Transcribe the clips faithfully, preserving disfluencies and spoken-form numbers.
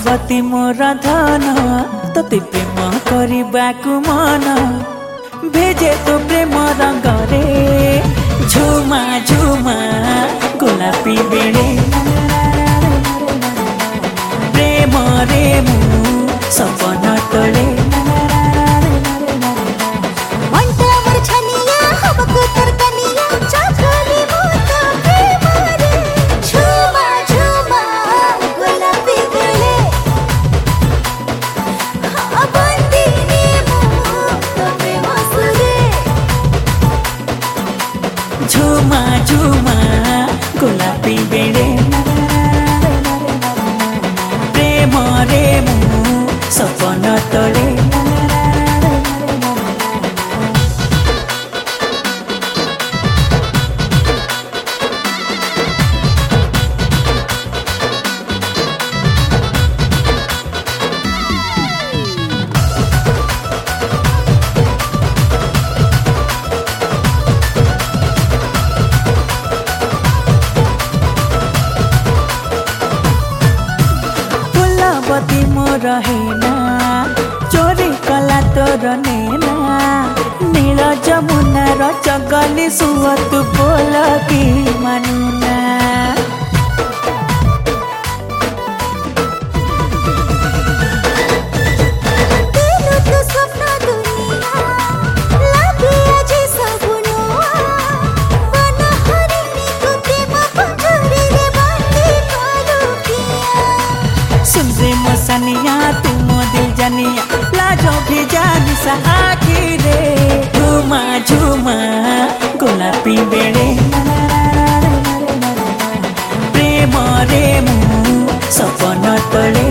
फुलवती मोर धन तोते प्रेम करबाकू मन भेजे तो प्रेम रंगरे झुमा झुमा गोलापी बेड़े प्रेम रे मु सपन तले झुमा झुमा गोलापी बेड़े प्रेम रे मु सपन तले फुलवती मोर हेना चोरी कला तोर नेना नील जमुनार जगली सुवत बोल कि मानुना सनिया तुम दिल जानिया लाजो भी जानी सा आखिरे झुमा झुमा गोलापी बेड़े प्रेम रे मु सपन तले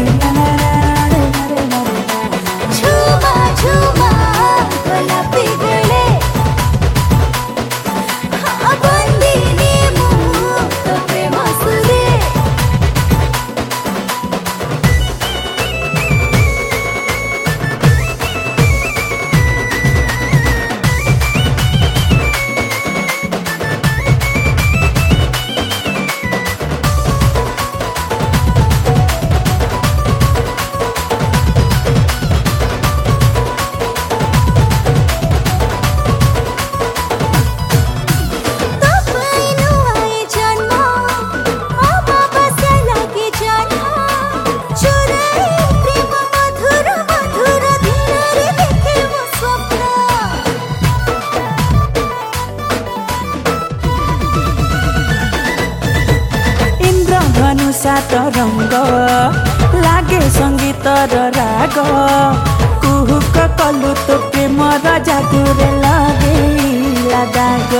झुमा झुमा गोलापी बेड़े बंदिनी मु तो प्रेम सुरे सात रंग लागे संगीतर राग कुहुक कलु तो प्रेम जादूरे लगे दाग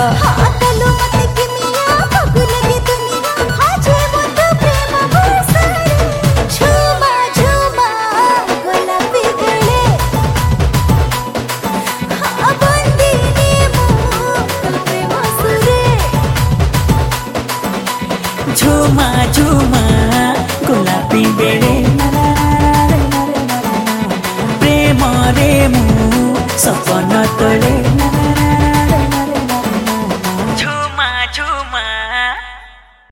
झुमा झुमा गोलापी बेड़े प्रेम रे मु सपन तले।